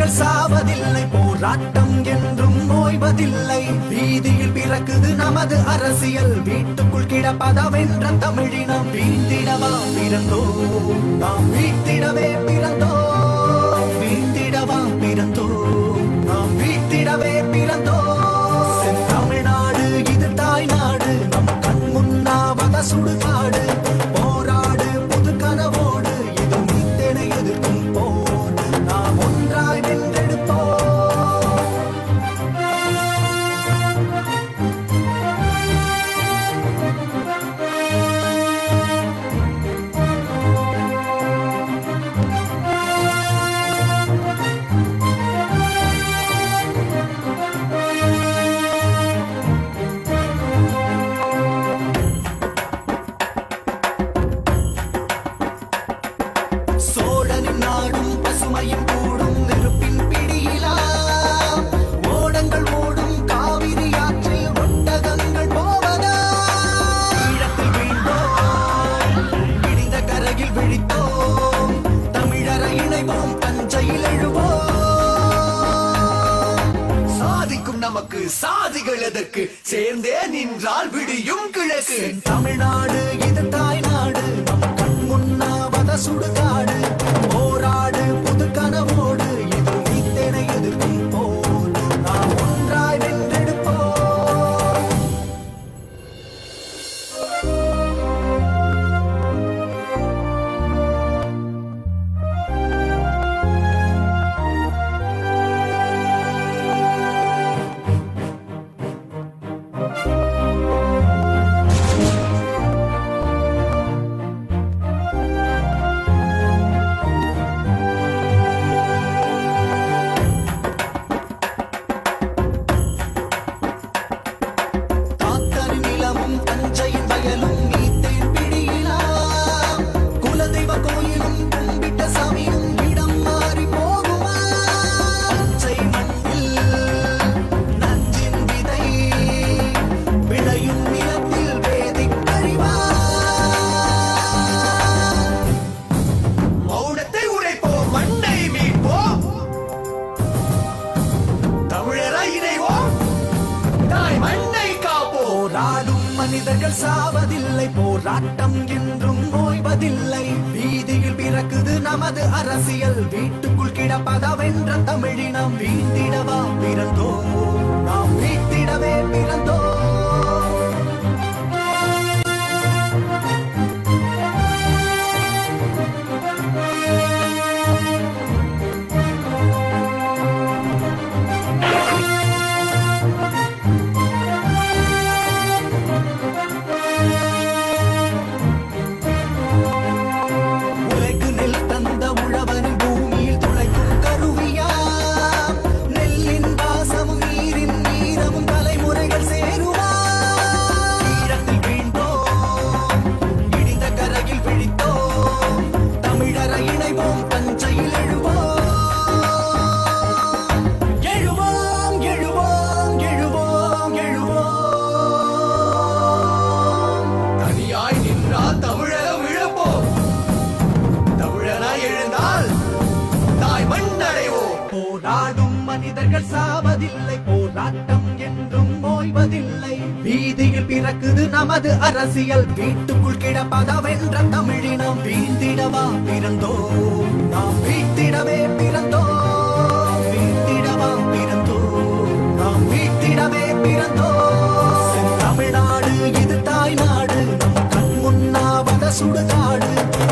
மனிதர்கள் சாவதில்லை, போராட்டம் என்றும் ஓய்வதில்லை. வீதியில் பிறக்குது நமது அரசியல், வீட்டுக்குள் கிடப்பதவென்ற தமிழினம். வீழ்ந்திடவா பிறந்தோம், நாம் வீழ்த்திடவே பிறந்தோம். வீழ்த்திடவா பிறந்தோம், நாம் வீழ்த்திடவே பிறந்தோம். செந்தமிழ்நாடு இது தாய்நாடு, நம் கண் முன்னாவத சுடுகாடு. போராடு புது கனவோடு, இது மீத்தெனை எதிர்க்கும் போர். நாம் ஒன்றாய் வென்றெடுப்போம். சோழனின் நாடும் பசுமையும் கூடும் நெருப்பின் பிடியிலா. ஓடங்கள் ஓடும் காவிரி ஆற்றில் ஒட்டகங்கள் போவதா. ஈழத்தில் வீழ்ந்தோம், இடிந்த கரையில் விழித்தோம். தமிழரை இணைவோம், தஞ்சையில் எழுவோம். சாதிக்கும் நமக்கு சாதிகள் எதற்கு, சேர்ந்தே நின்றால் விடியும் கிழக்கு. தமிழ்நாடு இது தாய்நாடு, நம் கண் முன்னாவத சுடுகாடு. போராடு புது கனவோடு, இது மீத்தெனை எதிர்க்கும் போர். நாம் ஒன்றாய் வென்றெடுப்போம். தஞ்சையின் வயலும் நீத்தேன் பிடியிலா. குலதெய்வ கோயிலும் கும்பிட்ட சாமியும் இடம் மாறி போகுமா. பச்சை மண்ணில் நஞ்சின் விதை விளையும் நிலத்தில் வேதிக் கழிவா. மௌனத்தை உடைப்போம், மண்ணை மீட்போம். தமிழரை இணைவோம், தாய் மண்ணை காப்போம். போராடும் மனிதர்கள் சாவதில்லை, போராட்டம் என்றும் ஓய்வதில்லை. வீதியில் பிறக்குது நமது அரசியல், வீட்டுக்குள் கிடப்பதவென்ற தமிழினம். வீழ்த்திடவா பிறந்தோம், நாம் வீழ்த்திடவே பிறந்தோம். உலகு நெல் தந்த உழவனின் பூமியில் துளைக்கும் கருவியா. நெல்லின் வாசமும் நீரின் நீரமும் தலைமுறைகள் சேருமா. ஈழத்தில் வீழ்ந்தோம், இடிந்த கரையில் விழித்தோம். தமிழரை இணைவோம், தஞ்சையில் எழுவோம். எழுவோம் எழுவோம் எழுவோம் எழுவோம். தனியாய் நின்றால் தமிழகம் இழப்போம், தமிழனாய் எழுந்தால் தாய் மண்ணடைவோம். போராடும் மனிதர்கள் சாவதில்லை, போராட்டம் என்றும் ஓய்வதில்லை. வீதியில் பிறக்குது நமது அரசியல், வீட்டுக்குள் கிடப்பதவென்ற தமிழினம். வீழ்ந்திடவா பிறந்தோம், நாம் வீழ்த்திடவே பிறந்தோம். வீழ்த்திடவா பிறந்தோம், நாம் வீழ்த்திடவே பிறந்தோம். தமிழ்நாடு இது தாய்நாடு, நம் கண் முன்னாவத சுடுகாடு.